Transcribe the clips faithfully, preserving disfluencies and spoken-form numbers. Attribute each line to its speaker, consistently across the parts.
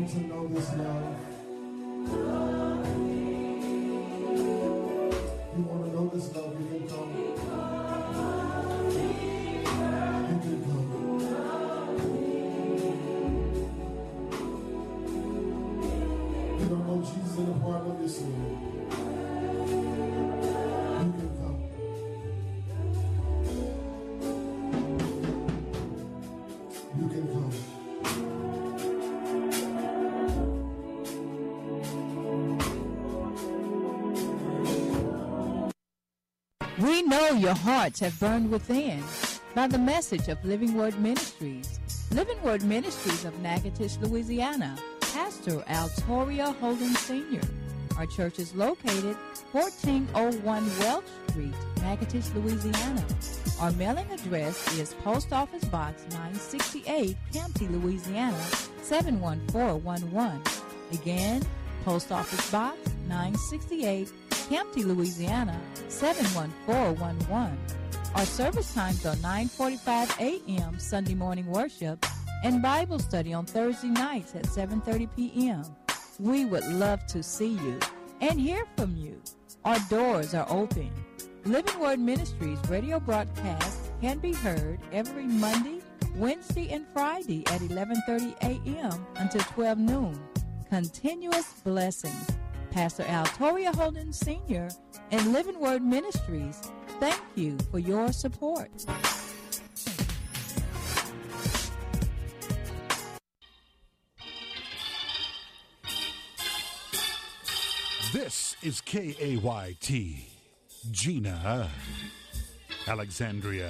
Speaker 1: want to know this love? You want to know this love? You can come. You can come. You don't know Jesus in the pardon of your sin. You can come. You can come.
Speaker 2: We know your hearts have burned within by the message of Living Word Ministries. Living Word Ministries of Natchitoches, Louisiana. Pastor Altoria Holden Senior Our church is located fourteen oh one Welch Street, Natchitoches, Louisiana. Our mailing address is Post Office Box nine sixty-eight, Campty, Louisiana, seven one four one one. Again, Post Office Box nine sixty-eight, Campty, Louisiana, seven one four one one. Our service times are nine forty-five a.m. Sunday morning worship and Bible study on Thursday nights at seven thirty p.m. We would love to see you and hear from you. Our doors are open. Living Word Ministries radio broadcast can be heard every Monday, Wednesday, and Friday at eleven thirty a.m. until twelve noon. Continuous blessings. Pastor Altoria Holden Senior and Living Word Ministries, thank you for your support.
Speaker 3: This is K A Y T, Gina, Alexandria.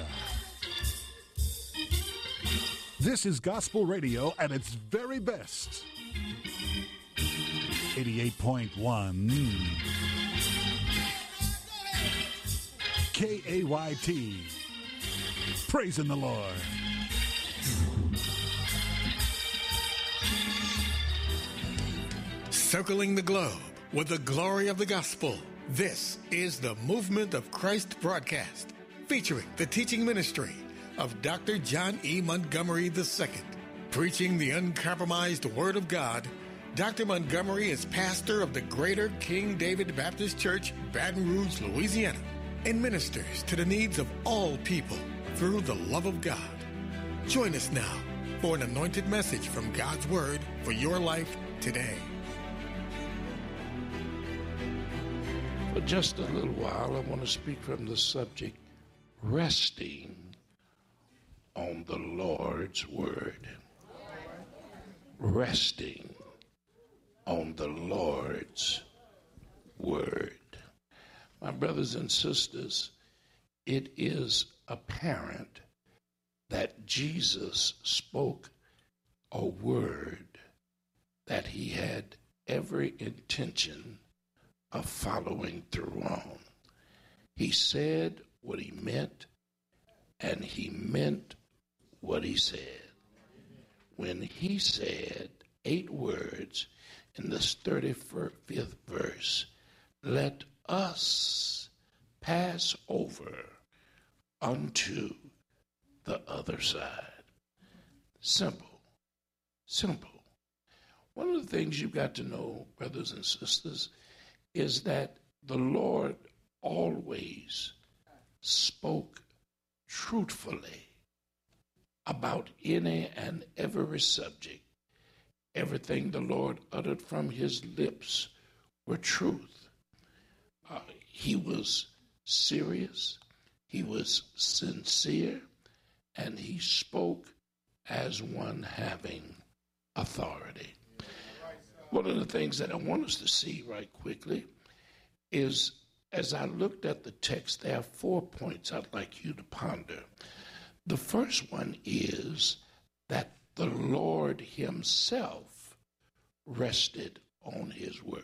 Speaker 3: This is gospel radio at its very best. eighty-eight point one K A Y T, praising the Lord.
Speaker 4: Circling the globe with the glory of the gospel. This is the Movement of Christ broadcast, featuring the teaching ministry of Doctor John E. Montgomery the Second. Preaching the uncompromised Word of God, Doctor Montgomery is pastor of the Greater King David Baptist Church, Baton Rouge, Louisiana, and ministers to the needs of all people through the love of God. Join us now for an anointed message from God's Word for your life today.
Speaker 5: For just a little while, I want to speak from the subject, resting on the Lord's Word. Resting on the Lord's Word. My brothers and sisters, it is apparent that Jesus spoke a word that he had every intention of following through on. He said what he meant, and he meant what he said. When he said eight words in this thirty-fifth verse, let us pass over unto the other side. Simple, simple. One of the things you've got to know, brothers and sisters, is that the Lord always spoke truthfully about any and every subject. Everything the Lord uttered from his lips were truth. Uh, he was serious, he was sincere, and he spoke as one having authority. One of the things that I want us to see right quickly is, as I looked at the text, there are four points I'd like you to ponder. The first one is that the Lord himself rested on his word.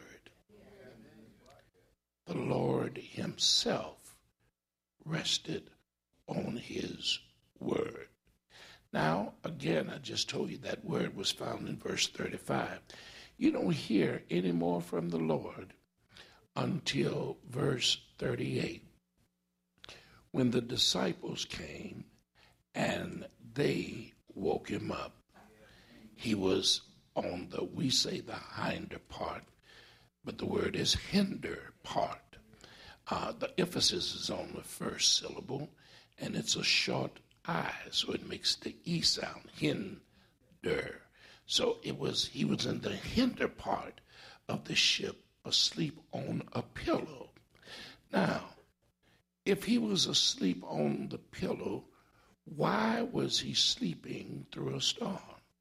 Speaker 5: The Lord himself rested on his word. Now, again, I just told you that word was found in verse thirty-five. You don't hear any more from the Lord until verse thirty-eight, when the disciples came and they woke him up. He was on the, we say the hinder part, but the word is hinder part. Uh, the emphasis is on the first syllable, and it's a short I, so it makes the E sound, hinder. So it was, he was in the hinder part of the ship, asleep on a pillow. Now, if he was asleep on the pillow, why was he sleeping through a storm?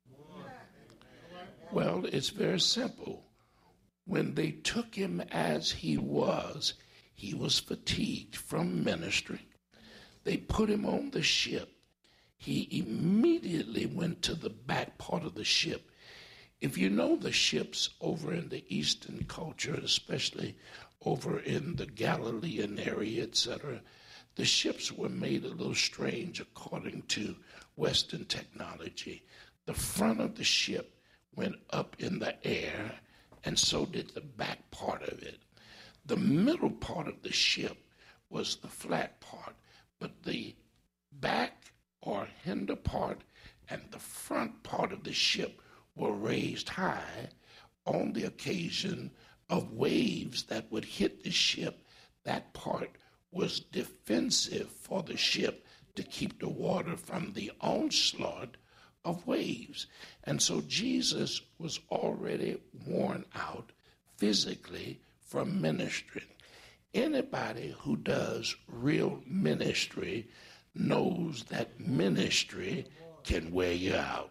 Speaker 5: Well, it's very simple. When they took him as he was, he was fatigued from ministry. They put him on the ship. He immediately went to the back part of the ship. If you know the ships over in the Eastern culture, especially over in the Galilean area, et cetera, the ships were made a little strange according to Western technology. The front of the ship went up in the air, and so did the back part of it. The middle part of the ship was the flat part, but the back or hinder part and the front part of the ship were raised high on the occasion of waves that would hit the ship. That part was defensive for the ship to keep the water from the onslaught of waves. And so Jesus was already worn out physically from ministry. Anybody who does real ministry knows that ministry can wear you out.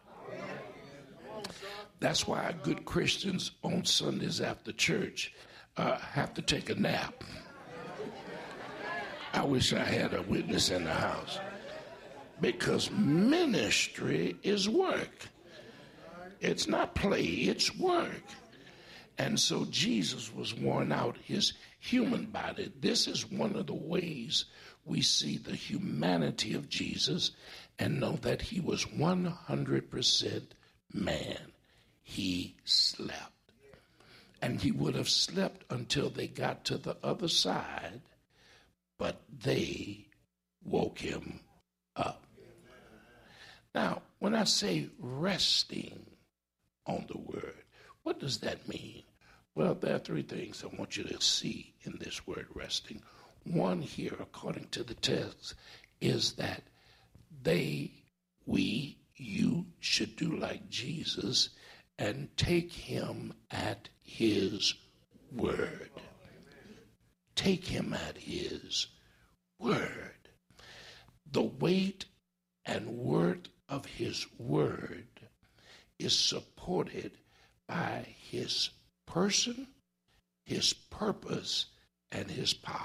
Speaker 5: That's why good Christians on Sundays after church uh, have to take a nap. I wish I had a witness in the house. Because ministry is work. It's not play, it's work. And so Jesus was worn out, his human body. This is one of the ways we see the humanity of Jesus and know that he was one hundred percent man. He slept. And he would have slept until they got to the other side, but they woke him up. Now, when I say resting on the word, what does that mean? Well, there are three things I want you to see in this word resting. One here, according to the text, is that they, we, you should do like Jesus and take him at his word. Take him at his word. The weight and worth of his word is supported by his person, his purpose, and his power.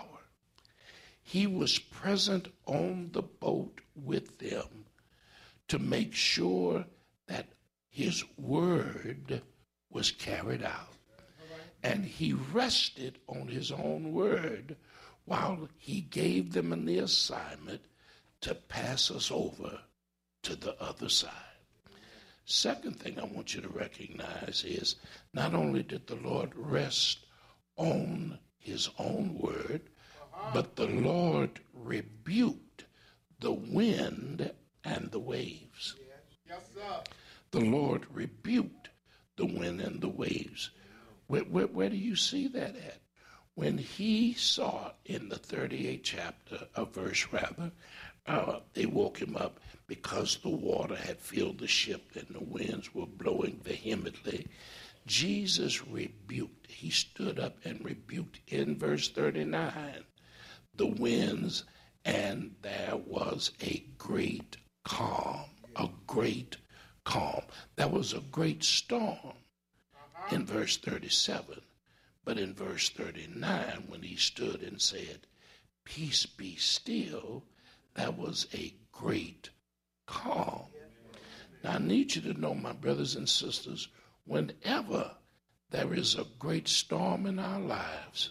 Speaker 5: He was present on the boat with them to make sure that his word was carried out. And he rested on his own word while he gave them the assignment to pass us over to the other side. Second thing I want you to recognize is not only did the Lord rest on his own word, but the Lord rebuked the wind and the waves.
Speaker 1: Yes, sir.
Speaker 5: The Lord rebuked the wind and the waves. Where, where, where do you see that at? When he saw in the thirty-eighth chapter, a verse rather, uh, they woke him up because the water had filled the ship and the winds were blowing vehemently. Jesus rebuked. He stood up and rebuked in verse thirty-nine the winds, and there was a great calm, a great calm. There was a great storm in verse thirty-seven. But in verse thirty-nine, when he stood and said, "Peace be still," that was a great calm. Now, I need you to know, my brothers and sisters, whenever there is a great storm in our lives,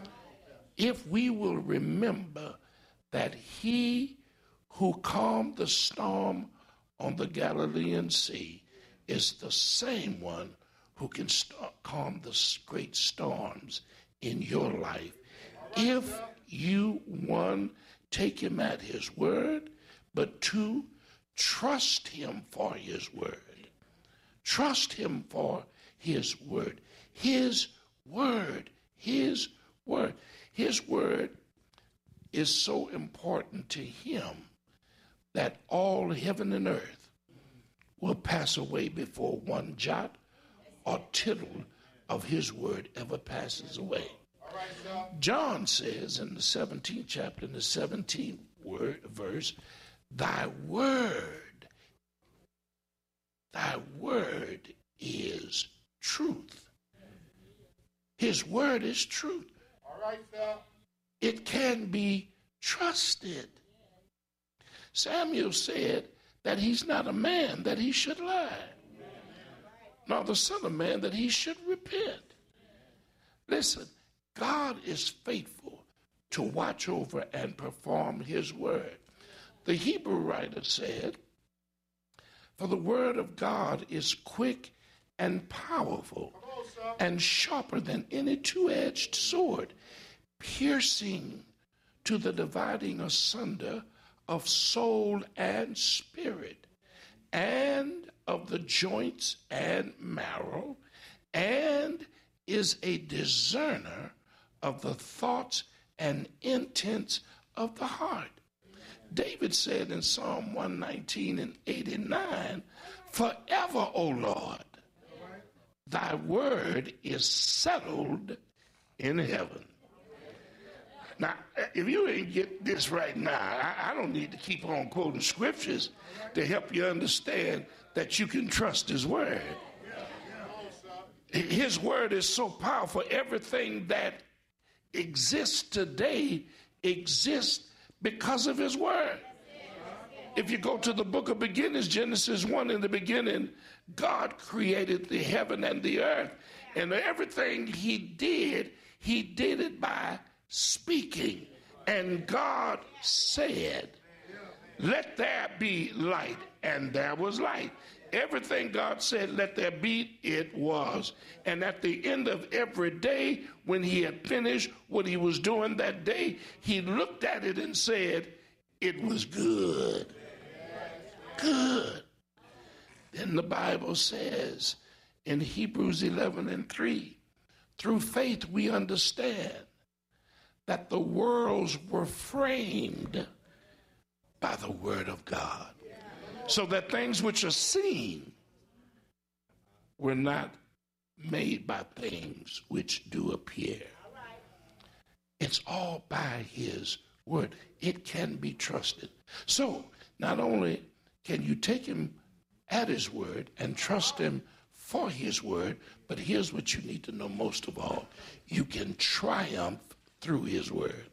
Speaker 5: if we will remember that he who calmed the storm on the Galilean Sea is the same one who can st- calm the great storms in your life. If you, one, take him at his word, but two, trust him for his word. Trust him for his word. His word. His word. His word is so important to him that all heaven and earth will pass away before one jot or tittle of his word ever passes away. John says in the seventeenth chapter, in the seventeenth word, verse, thy word, thy word is truth. His word is truth.
Speaker 1: All right, sir.
Speaker 5: It can be trusted. Samuel said that he's not a man that he should lie, nor the son of man that he should repent. Listen, God is faithful to watch over and perform his word. The Hebrew writer said, for the word of God is quick and powerful and sharper than any two-edged sword, piercing to the dividing asunder of soul and spirit, and of the joints and marrow, and is a discerner of the thoughts and intents of the heart. David said in Psalm one nineteen and eighty-nine, forever, O Lord, thy word is settled in heaven. Now, if you ain't get this right now, I, I don't need to keep on quoting scriptures to help you understand that you can trust his word. His word is so powerful. Everything that exists today exists because of his word. If you go to the book of beginnings, Genesis one, in the beginning, God created the heaven and the earth. And everything he did, he did it by speaking. And God said, let there be light. And there was light. Everything God said, let there be, it was. And at the end of every day, when he had finished what he was doing that day, he looked at it and said, it was good. Good. Then the Bible says in Hebrews eleven and three, through faith we understand that the worlds were framed by the word of God, so that things which are seen were not made by things which do appear. It's all by his word. It can be trusted. So not only can you take him at his word and trust him for his word, but here's what you need to know most of all. You can triumph through his word.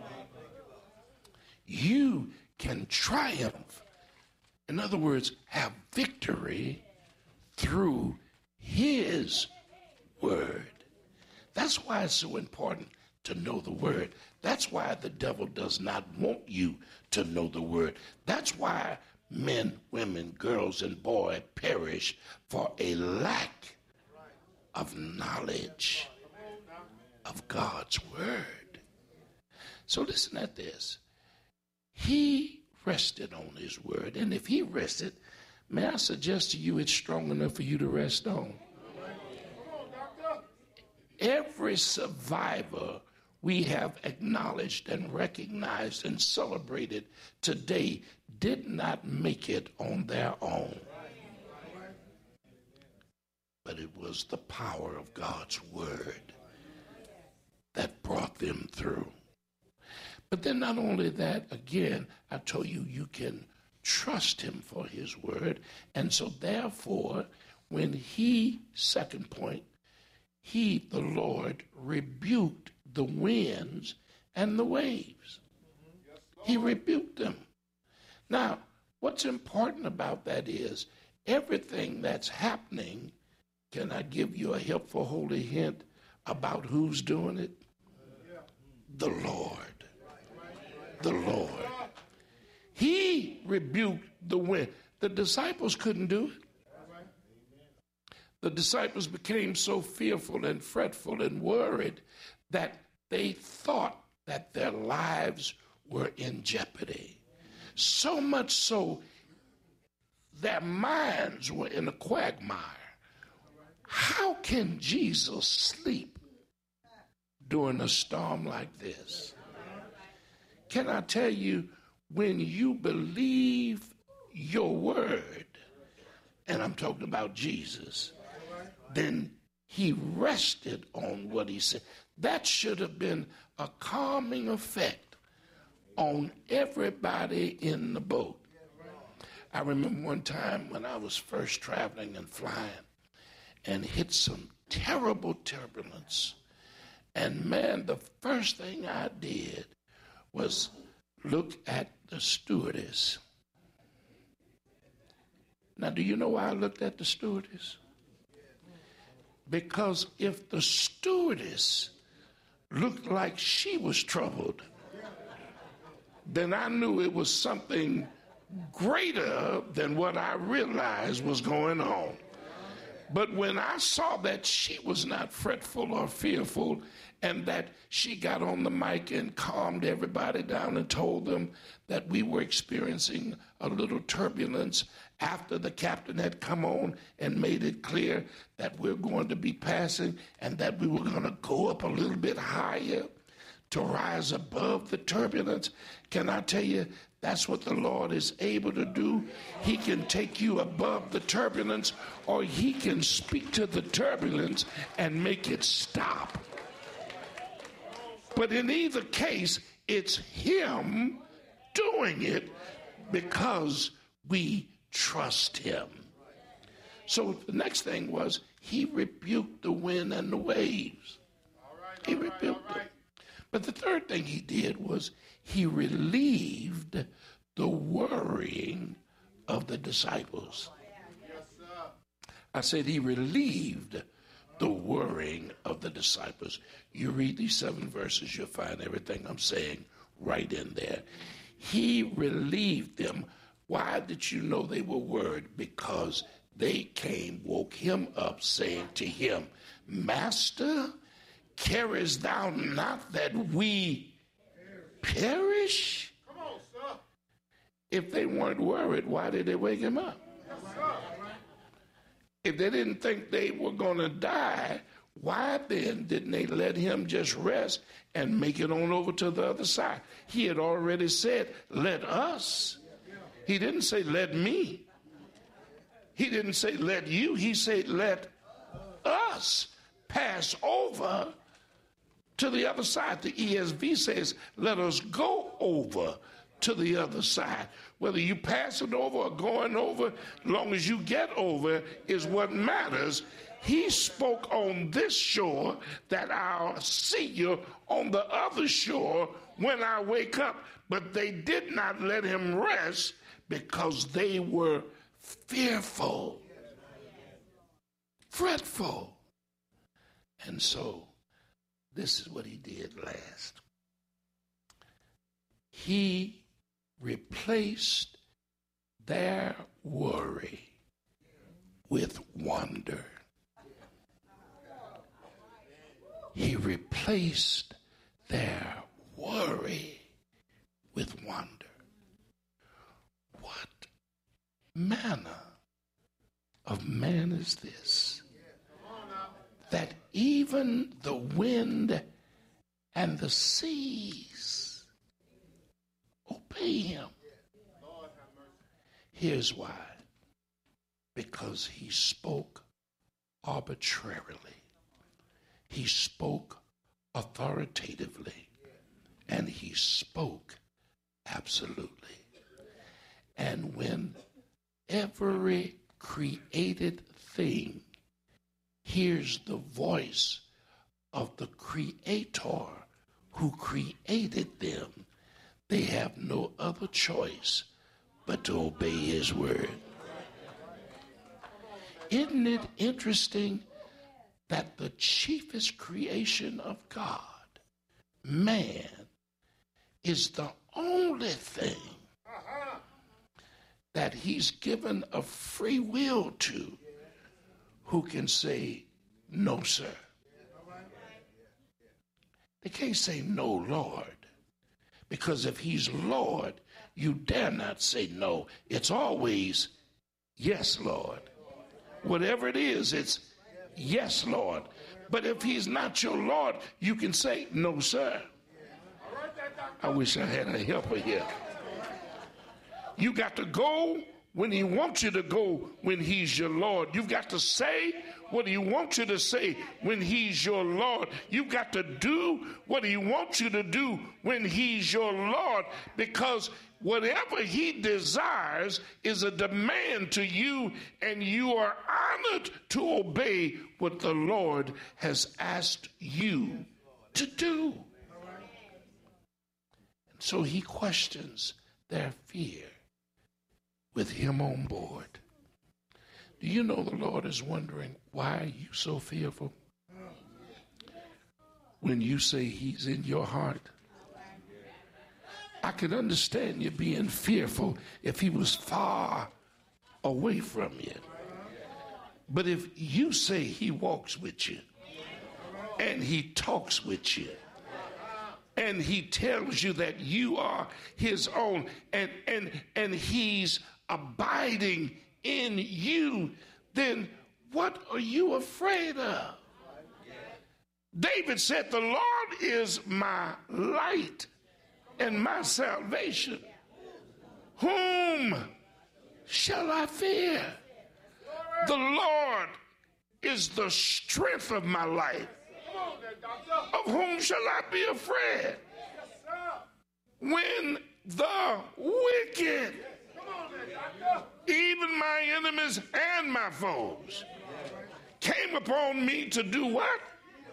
Speaker 5: You can triumph. In other words, have victory through his word. That's why it's so important to know the word. That's why the devil does not want you to know the word. That's why men, women, girls, and boys perish for a lack of knowledge of God's word. So listen at this. He rested on his word. And if he rested, may I suggest to you it's strong enough for you to rest on. Every survivor we have acknowledged and recognized and celebrated today did not make it on their own. But it was the power of God's word that brought them through. But then not only that, again, I told you, you can trust him for his word. And so therefore, when he, second point, he, the Lord, rebuked the winds and the waves. He rebuked them. Now, what's important about that is everything that's happening, can I give you a helpful holy hint about who's doing it? The Lord. The Lord. He rebuked the wind. The disciples couldn't do it. The disciples became so fearful and fretful and worried that they thought that their lives were in jeopardy. So much so, their minds were in a quagmire. how can Jesus sleep during a storm like this? Can I tell you, when you believe your word, and I'm talking about Jesus, then he rested on what he said. That should have been a calming effect on everybody in the boat. I remember one time when I was first traveling and flying and hit some terrible turbulence. And man, the first thing I did was look at the stewardess. Now, do you know why I looked at the stewardess? Because if the stewardess looked like she was troubled, then I knew it was something greater than what I realized was going on. But when I saw that she was not fretful or fearful, and that she got on the mic and calmed everybody down and told them that we were experiencing a little turbulence after the captain had come on and made it clear that we're going to be passing and that we were going to go up a little bit higher to rise above the turbulence. Can I tell you, that's what the Lord is able to do. He can take you above the turbulence, or he can speak to the turbulence and make it stop. But in either case, it's him doing it because we trust him. So the next thing was he rebuked the wind and the waves. He rebuked them. But the third thing he did was he relieved the worrying of the disciples. I said he relieved the worrying of the disciples. You read these seven verses, you'll find everything I'm saying right in there. He relieved them. Why did you know they were worried? Because they came, woke him up, saying to him, Master, carest thou not that we perish?
Speaker 1: Come on, sir.
Speaker 5: If they weren't worried, why did they wake him up?
Speaker 1: Yes, sir.
Speaker 5: If they didn't think they were going to die, why then didn't they let him just rest and make it on over to the other side? He had already said, let us. He didn't say, let me. He didn't say, let you. He said, let us pass over to the other side. The E S V says, let us go over to the other side. Whether you pass it over or going over, as long as you get over is what matters. He spoke on this shore that I'll see you on the other shore when I wake up. But they did not let him rest because they were fearful, fretful. And so this is what he did last. He replaced their worry with wonder. He replaced their worry with wonder. What manner of man is this, that even the wind and the seas obey him? Here's why. Because he spoke arbitrarily. He spoke authoritatively. And he spoke absolutely. And when every created thing hears the voice of the Creator who created them, they have no other choice but to obey his word. Isn't it interesting that the chiefest creation of God, man, is the only thing that he's given a free will to who can say, no, sir. They can't say no, Lord. Because if he's Lord, you dare not say no. It's always, yes, Lord. Whatever it is, it's Yes, Lord. But if he's not your Lord, you can say, no, sir. I wish I had a helper here. You got to go when he wants you to go when he's your Lord. You've got to say what he wants you to say when he's your Lord. You've got to do what he wants you to do when he's your Lord, because whatever he desires is a demand to you, and you are honored to obey what the Lord has asked you to do. And so he questions their fear with him on board. Do you know the Lord is wondering, why are you so fearful? When you say he's in your heart, I can understand you being fearful if he was far away from you. But if you say he walks with you, and he talks with you, and he tells you that you are his own, and and and he's abiding in you, then what are you afraid of? David said, the Lord is my light and my salvation. Whom shall I fear? The Lord is the strength of my life. Of whom shall I be afraid? When the wicked, even my enemies and my foes, came upon me to do what?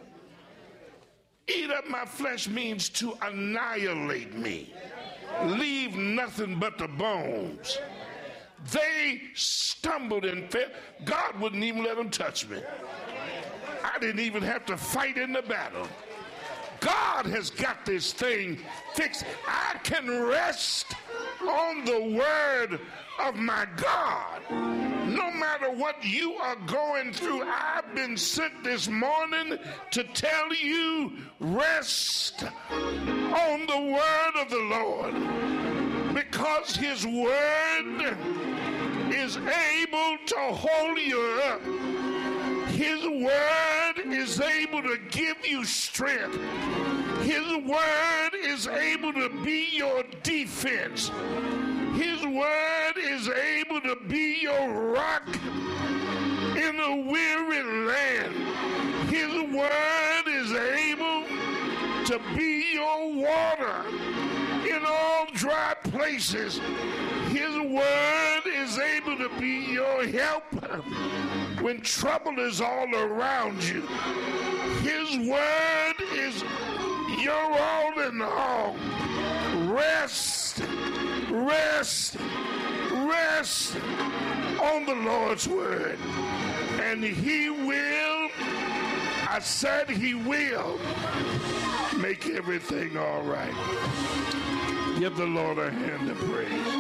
Speaker 5: Eat up my flesh means to annihilate me. Leave nothing but the bones. They stumbled and fell. God wouldn't even let them touch me. I didn't even have to fight in the battle. God has got this thing fixed. I can rest on the word of my God. No matter what you are going through, I've been sent this morning to tell you, rest on the word of the Lord, because his word is able to hold you up. His word is able to give you strength. His word is able to be your defense. His word is able to be your rock in a weary land. His word is able to be your water in all dry places. His word is able to be your help when trouble is all around you. His word is your all in all. Rest, rest, rest on the Lord's word. And he will, I said he will, make everything all right. Give the Lord a hand of praise.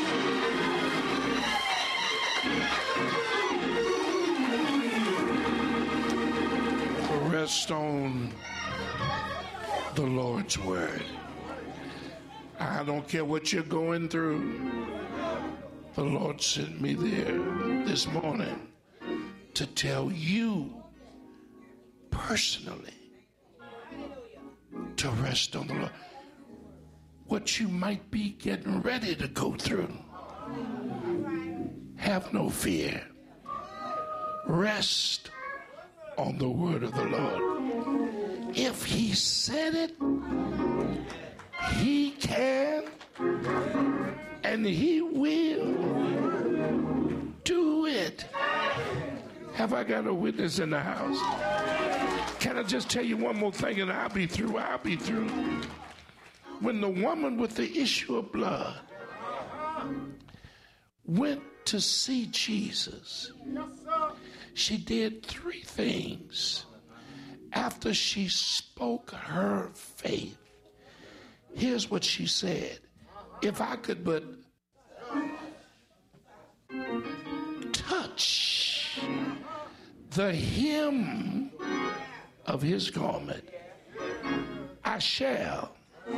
Speaker 5: Rest on the Lord's word. I don't care what you're going through. The Lord sent me there this morning to tell you personally to rest on the Lord. What you might be getting ready to go through, have no fear. Rest on the word of the Lord. If he said it, he can and he will do it. Have I got a witness in the house? Can I just tell you one more thing and I'll be through? I'll be through. When the woman with the issue of blood went to see Jesus, she did three things after she spoke her faith. Here's what she said. If I could but touch the hem of his garment, I shall.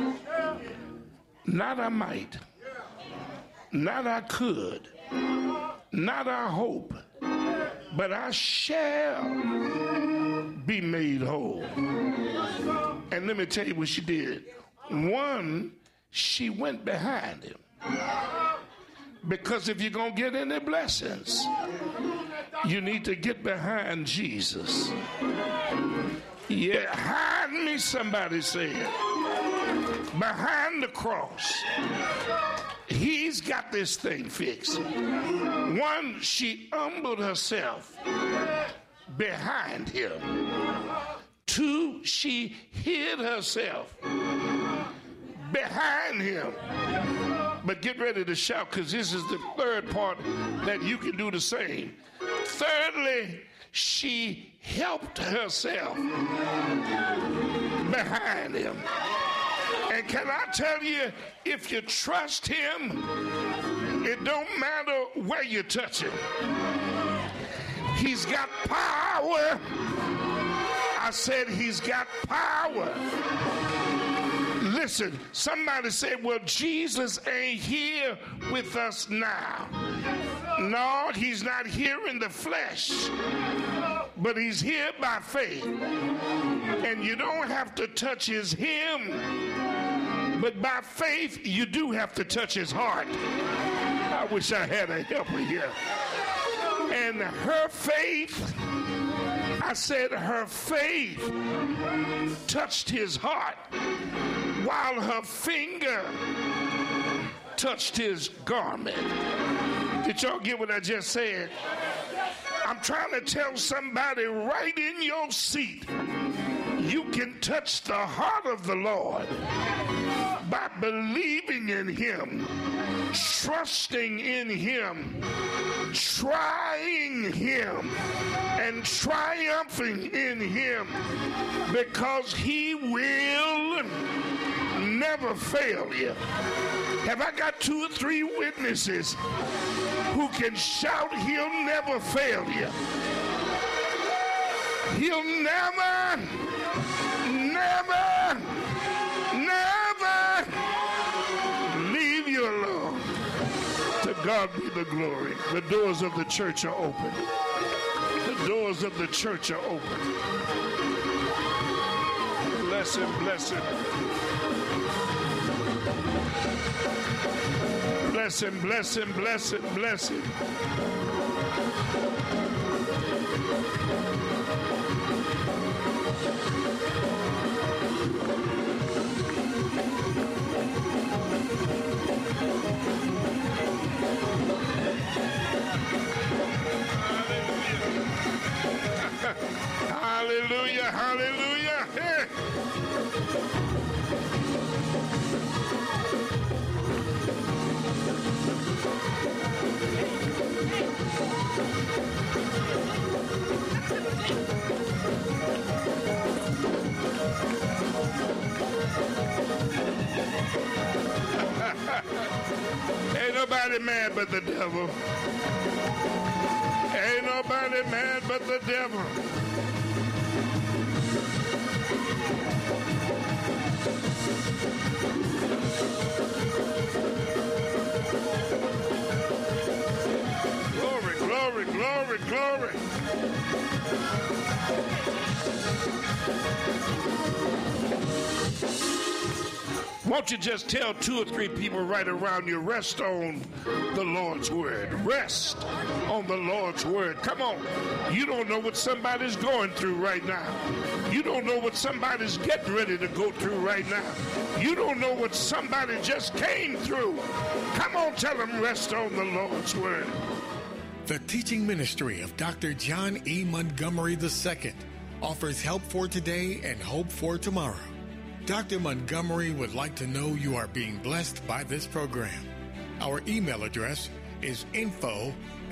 Speaker 5: Not I might, not I could, not I hope, but I shall be made whole. And let me tell you what she did. One, she went behind him. Because if you're going to get any blessings, you need to get behind Jesus. Yeah, hide me, somebody said. Behind the cross. He's got this thing fixed. One, she humbled herself behind him. Two, she hid herself behind him. But get ready to shout, because this is the third part that you can do the same. Thirdly, she helped herself behind him. And can I tell you, if you trust him, it don't matter where you touch him. He's got power. I said he's got power. Listen, somebody said, well, Jesus ain't here with us now. No, he's not here in the flesh, but he's here by faith. And you don't have to touch his hem, but by faith, you do have to touch his heart. I wish I had a helper here. And her faith, I said her faith touched his heart, while her finger touched his garment. Did y'all get what I just said? I'm trying to tell somebody right in your seat, you can touch the heart of the Lord by believing in him, trusting in him, trying him, and triumphing in him, because he will never fail you. Have I got two or three witnesses who can shout, he'll never fail you? He'll never, never, never leave you alone. To God be the glory. The doors of the church are open. The doors of the church are open. Bless him, bless him. Bless him, bless him, bless him, bless him. Hallelujah, hallelujah. Hey. Ain't nobody mad but the devil. Ain't nobody mad but the devil. Glory, glory, glory, glory. Won't you just tell two or three people right around you, rest on the Lord's word. Rest on the Lord's word. Come on. You don't know what somebody's going through right now. You don't know what somebody's getting ready to go through right now. You don't know what somebody just came through. Come on, tell them rest on the Lord's word.
Speaker 4: The teaching ministry of Doctor John E. Montgomery the Second offers help for today and hope for tomorrow. Doctor Montgomery would like to know you are being blessed by this program. Our email address is info